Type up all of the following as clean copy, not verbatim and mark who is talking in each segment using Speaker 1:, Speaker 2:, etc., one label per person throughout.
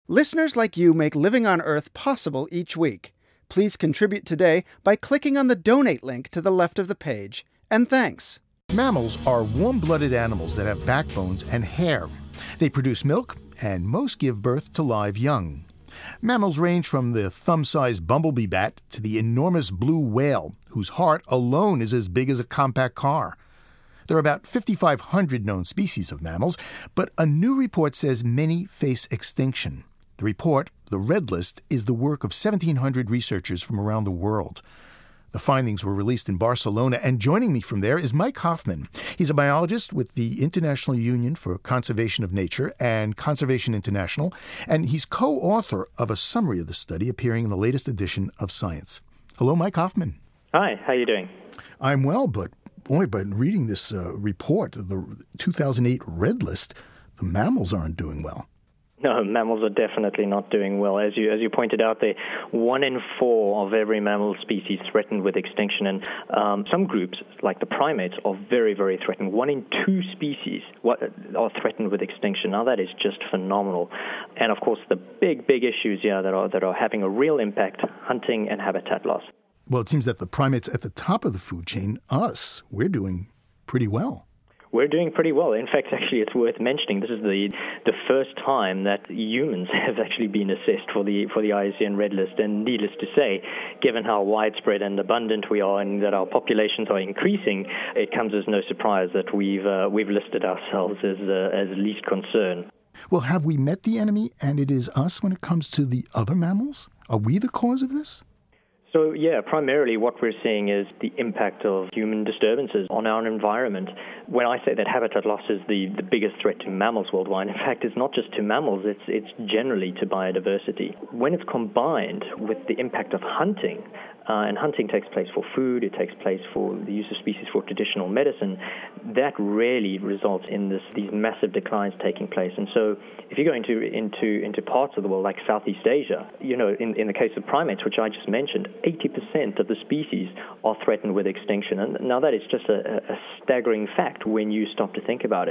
Speaker 1: Listeners like you make living on Earth possible each week. Please contribute today by clicking on the donate link to the left of the page. And thanks.
Speaker 2: Mammals are warm-blooded animals that have backbones and hair. They produce milk, and most give birth to live young. Mammals range from the thumb-sized bumblebee bat to the enormous blue whale, whose heart alone is as big as a compact car. There are about 5,500 known species of mammals, but a new report says many face extinction. The report, the Red List, is the work of 1,700 researchers from around the world. The findings were released in Barcelona, and joining me from there is Mike Hoffman. He's a biologist with the International Union for Conservation of Nature and Conservation International, and he's co-author of a summary of the study appearing in the latest edition of Science. Hello, Mike Hoffman.
Speaker 3: Hi, how are you doing?
Speaker 2: I'm well, but boy, by reading this report, the 2008 Red List, the mammals aren't doing well.
Speaker 3: No, mammals are definitely not doing well. As you pointed out, they're 1 in 4 of every mammal species threatened with extinction. And some groups, like the primates, are very, very threatened. 1 in 2 species are threatened with extinction. Now, that is just phenomenal. And, of course, the big issues here that are having a real impact, hunting and habitat loss.
Speaker 2: Well, it seems that the primates at the top of the food chain, us, we're doing pretty well.
Speaker 3: We're doing pretty well. In fact, actually, it's worth mentioning this is the first time that humans have actually been assessed for the IUCN Red List. And needless to say, given how widespread and abundant we are and that our populations are increasing, it comes as no surprise that we've listed ourselves as least concern.
Speaker 2: Well, have we met the enemy, and it is us when it comes to the other mammals? Are we the cause of this?
Speaker 3: So, yeah, primarily what we're seeing is the impact of human disturbances on our environment. When I say that habitat loss is the biggest threat to mammals worldwide, in fact, it's not just to mammals, it's generally to biodiversity. When it's combined with the impact of hunting, and hunting takes place for food, it takes place for the use of species for traditional medicine, that really results in these massive declines taking place. And so if you go into parts of the world like Southeast Asia, in the case of primates, which I just mentioned, 80% of the species are threatened with extinction. And now that is just a staggering fact when you stop to think about it.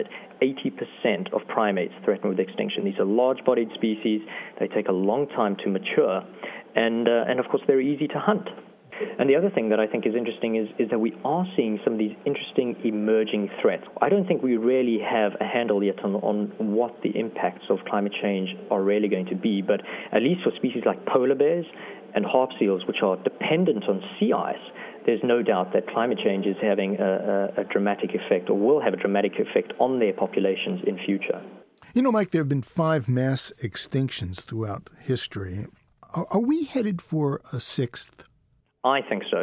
Speaker 3: 80% of primates threatened with extinction. These are large-bodied species. They take a long time to mature. And of course, they're easy to hunt. And the other thing that I think is interesting is that we are seeing some of these interesting emerging threats. I don't think we really have a handle yet on what the impacts of climate change are really going to be, but at least for species like polar bears and harp seals, which are dependent on sea ice, there's no doubt that climate change is having a dramatic effect, or will have a dramatic effect on their populations in future.
Speaker 2: Mike, there have been 5 mass extinctions throughout history. Are we headed for a 6th?
Speaker 3: I think so.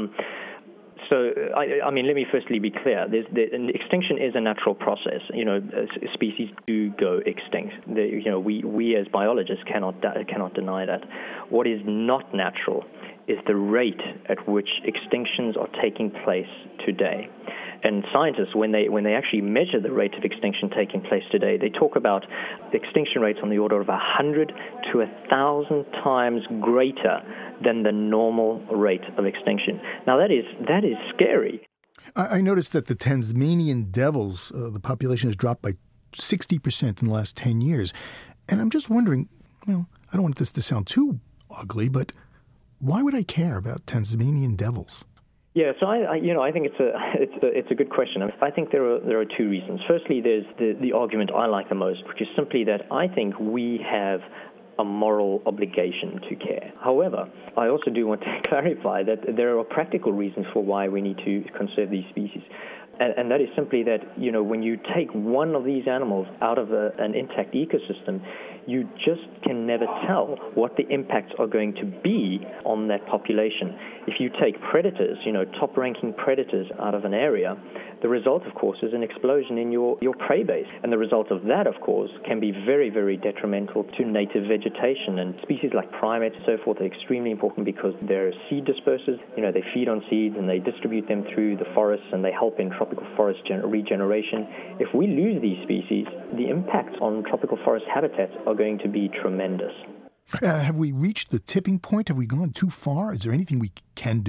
Speaker 3: I mean, let me firstly be clear. Extinction is a natural process. Species do go extinct. We as biologists cannot deny that. What is not natural is the rate at which extinctions are taking place today. And scientists, when they actually measure the rate of extinction taking place today, they talk about extinction rates on the order of 100 to 1,000 times greater than the normal rate of extinction. Now, that is scary.
Speaker 2: I noticed that the Tasmanian devils, the population has dropped by 60% in the last 10 years. And I'm just wondering, I don't want this to sound too ugly, but why would I care about Tasmanian devils?
Speaker 3: Yeah, so I think it's a good question. I think there are 2 reasons. Firstly, there's the argument I like the most, which is simply that I think we have a moral obligation to care. However, I also do want to clarify that there are practical reasons for why we need to conserve these species. And that is simply that, when you take one of these animals out of an intact ecosystem, you just can never tell what the impacts are going to be on that population. If you take predators, top-ranking predators out of an area, the result, of course, is an explosion in your prey base. And the result of that, of course, can be very, very detrimental to native vegetation. And species like primates and so forth are extremely important because they're seed dispersers. They feed on seeds and they distribute them through the forests and they help in tropical forest regeneration. If we lose these species, the impacts on tropical forest habitats are going to be tremendous.
Speaker 2: Have we reached the tipping point? Have we gone too far? Is there anything we can do?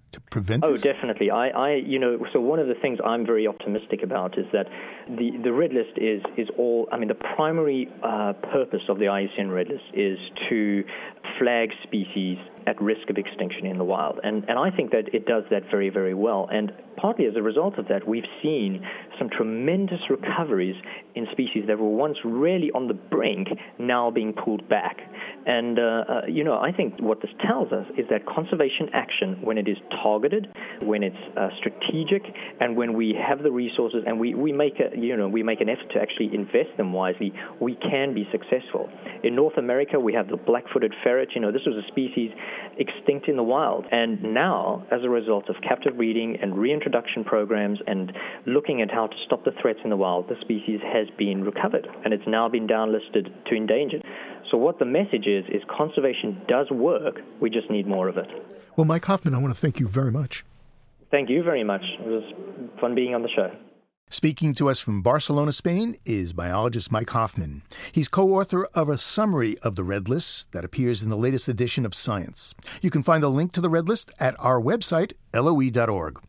Speaker 2: to prevent
Speaker 3: this?
Speaker 2: this?
Speaker 3: Oh, definitely. So one of the things I'm very optimistic about is that the Red List is all, the primary purpose of the IUCN Red List is to flag species at risk of extinction in the wild. And I think that it does that very, very well. And partly as a result of that, we've seen some tremendous recoveries in species that were once really on the brink, now being pulled back. And, I think what this tells us is that conservation action, when it is targeted, when it's strategic, and when we have the resources and we make an effort to actually invest them wisely, we can be successful. In North America, we have the black-footed ferret. This was a species extinct in the wild. And now, as a result of captive breeding and reintroduction programs and looking at how to stop the threats in the wild, the species has been recovered, and it's now been downlisted to endangered. So what the message is conservation does work. We just need more of it.
Speaker 2: Well, Mike Hoffman, I want to thank you very much.
Speaker 3: Thank you very much. It was fun being on the show.
Speaker 2: Speaking to us from Barcelona, Spain, is biologist Mike Hoffman. He's co-author of a summary of the Red List that appears in the latest edition of Science. You can find the link to the Red List at our website, LOE.org.